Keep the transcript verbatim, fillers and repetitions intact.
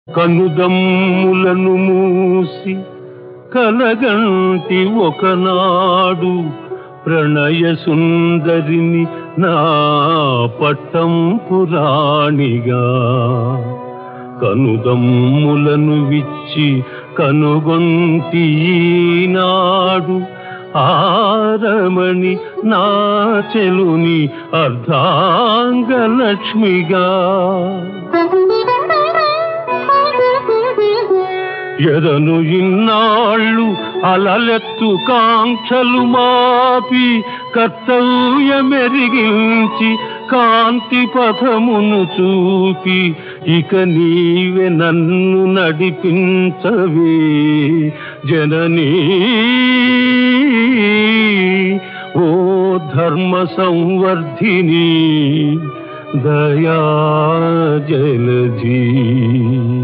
కనుదమ్ములను మూసి కలగంటి ఒకనాడు ప్రణయ సుందరిని నా పట్టంపు రాణిగా. కనుదమ్ములను విచ్చి కనుగొంటి ఈనాడు ఆరమణి నా చెలుని అర్ధాంగలక్ష్మిగా. ఎదను ఇన్నాళ్ళు అలలెత్తు కాంక్షలు మాపి కర్తవ్యమెరిగించి కాంతి పథమును చూపి ఇక నీవే నన్ను నడిపించవే జననీ. ఓ ధర్మ సంవర్ధిని దయా జలధి.